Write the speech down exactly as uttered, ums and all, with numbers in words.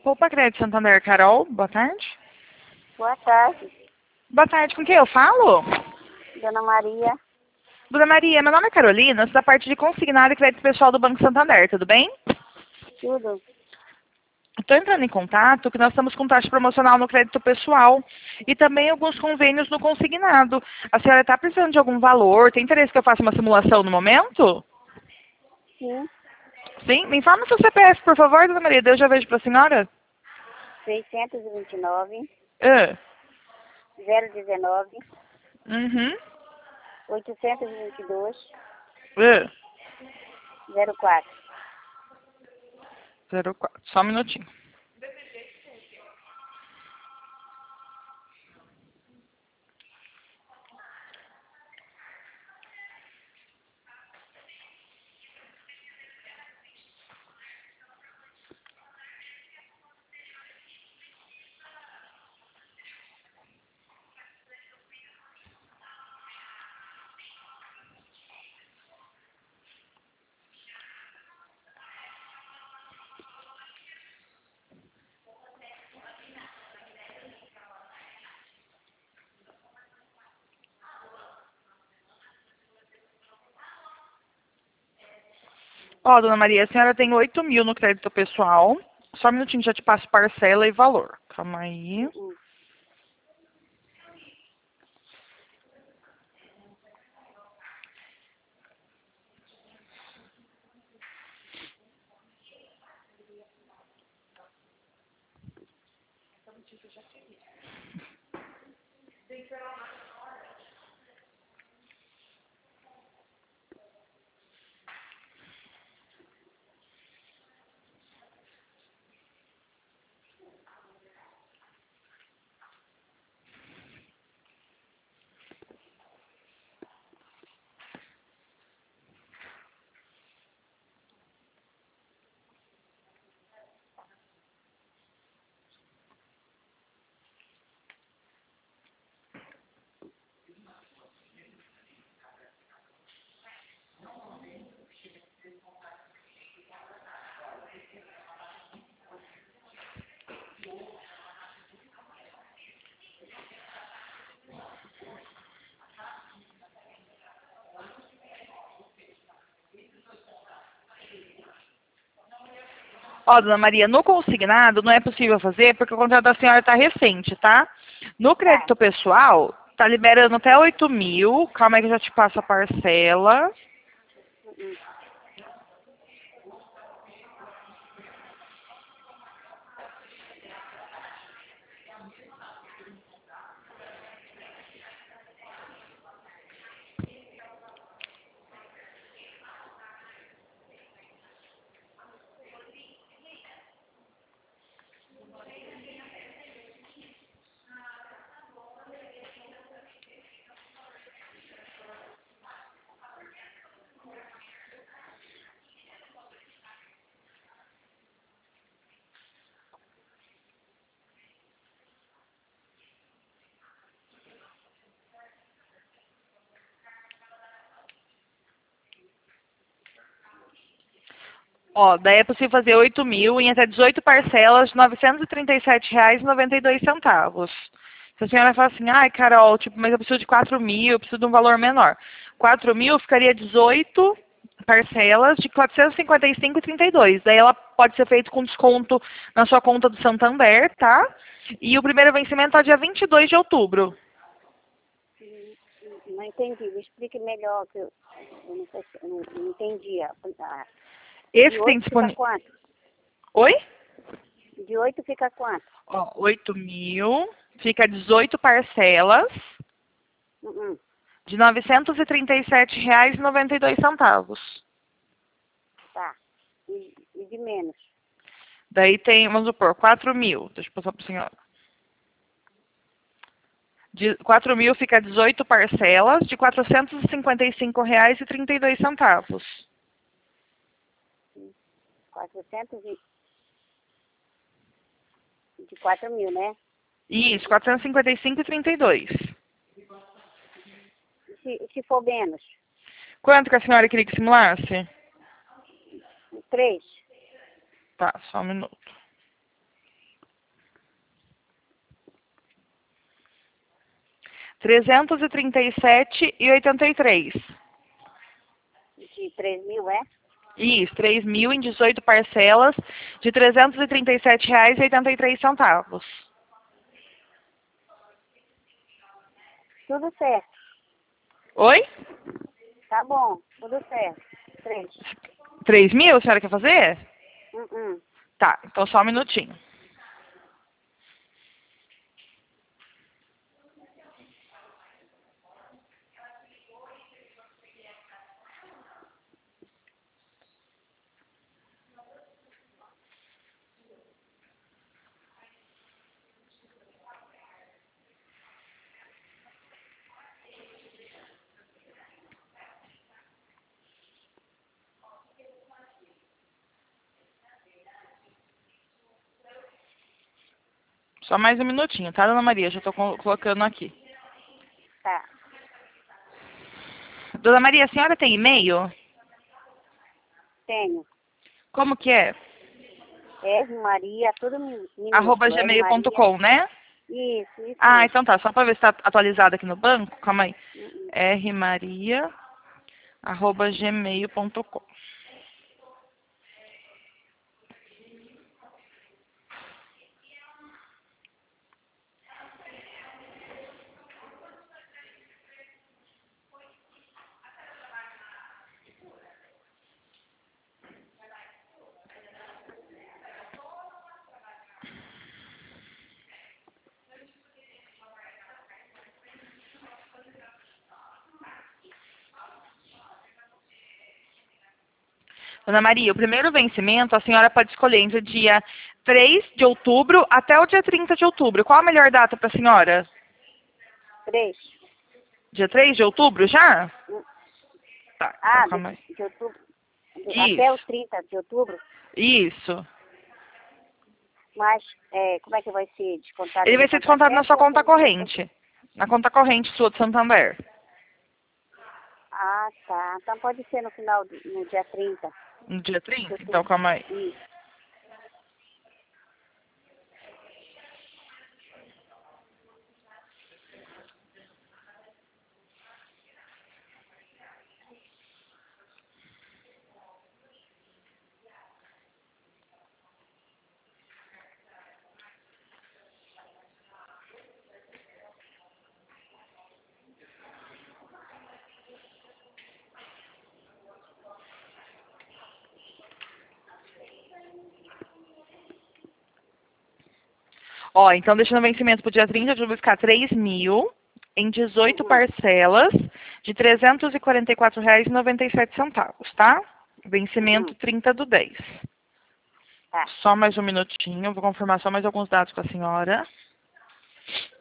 Poupa Crédito Santander, Carol, boa tarde. Boa tarde, Boa tarde, com quem eu falo? Dona Maria. Dona Maria, meu nome é Carolina, eu sou da parte de consignado e crédito pessoal do Banco Santander, tudo bem? Tudo? Estou entrando em contato que nós estamos com taxa promocional no crédito pessoal e também alguns convênios no consignado. A senhora está precisando de algum valor? Tem interesse que eu faça uma simulação no momento? Sim, Sim? Me informa seu C P F, por favor, Dona Maria, eu já vejo para a senhora. seiscentos e vinte e nove, Ah, zero dezenove, uhum. oitocentos e vinte e dois, Ah, zero quatro. zero quatro, só um minutinho. Ó, Dona Maria, a senhora tem oito mil no crédito pessoal. Só um minutinho, já te passo parcela e valor. Calma aí. Hum. Ó, Dona Maria, no consignado não é possível fazer porque o contrato da senhora está recente, tá? No Tá. crédito pessoal, tá liberando até oito mil. Calma aí que eu já te passo a parcela. Hum, hum. Ó, daí é possível fazer oito mil em até dezoito parcelas de novecentos e trinta e sete reais e noventa e dois centavos. Se a senhora fala assim, ai, Carol, tipo, mas eu preciso de quatro mil, eu preciso de um valor menor. quatro mil ficaria dezoito parcelas de quatrocentos e cinquenta e cinco reais e trinta e dois. Daí ela pode ser feita com desconto na sua conta do Santander, tá? E o primeiro vencimento é dia vinte e dois de outubro. Hum, hum, Não entendi. Me explique melhor, que eu, eu não, sei se- eu não, não entendi. a- a- Esse De que tem oito fica disponível. quanto? Oi? De oito fica quanto? Ó, oito mil, fica dezoito parcelas Hum, hum. de novecentos e trinta e sete reais e noventa e dois centavos. Tá. E, e de menos? Daí tem, vamos supor, quatro mil. Deixa eu passar para a senhora. De quatro mil fica dezoito parcelas de quatrocentos e cinquenta e cinco reais e trinta e dois centavos. quatrocentos e... De quatro mil, né? Isso, quatrocentos e cinquenta e cinco e trinta e dois. E se, se for menos? Quanto que a senhora queria que simulasse? Três. Tá, só um minuto. trezentos e trinta e sete reais e oitenta e três. De três mil, é? Isso, três mil em dezoito parcelas de trezentos e trinta e sete reais e oitenta e três centavos. Tudo certo. Oi? Tá bom, tudo certo. Três. três mil a senhora quer fazer? Hum, hum. Tá, então só um minutinho. Só mais um minutinho, tá, Dona Maria? Já tô colocando aqui. Tá. Dona Maria, a senhora tem e-mail? Tenho. Como que é? R Maria, tudo minúsculo. Arroba R gmail ponto Maria. com, né? Isso, isso. Ah, mesmo. então tá. Só pra ver se tá atualizado aqui no banco. Calma aí. Hum, hum. rmaria, arroba gmail ponto com. Dona Maria, o primeiro vencimento a senhora pode escolher entre o dia três de outubro até o dia trinta de outubro. Qual a melhor data para a senhora? Três. Dia três de outubro já? Hum. Tá, então Ah, calma aí. de, de outubro. De- Isso. até o trinta de outubro. Isso. Mas é, como é que vai ser descontado? Ele No vai ser descontado na contra-cheque sua ou conta como- corrente. Na conta corrente sua de Santander. Ah, tá. Então pode ser no final, do, no dia trinta. No dia de trinta? outubro. Então calma aí. Isso. Ó, então deixando o vencimento pro dia trinta, eu vou buscar três mil em dezoito Uhum. parcelas de trezentos e quarenta e quatro reais e noventa e sete centavos, tá? Vencimento Uhum. trinta do dez. Tá. Só mais um minutinho, vou confirmar só mais alguns dados com a senhora.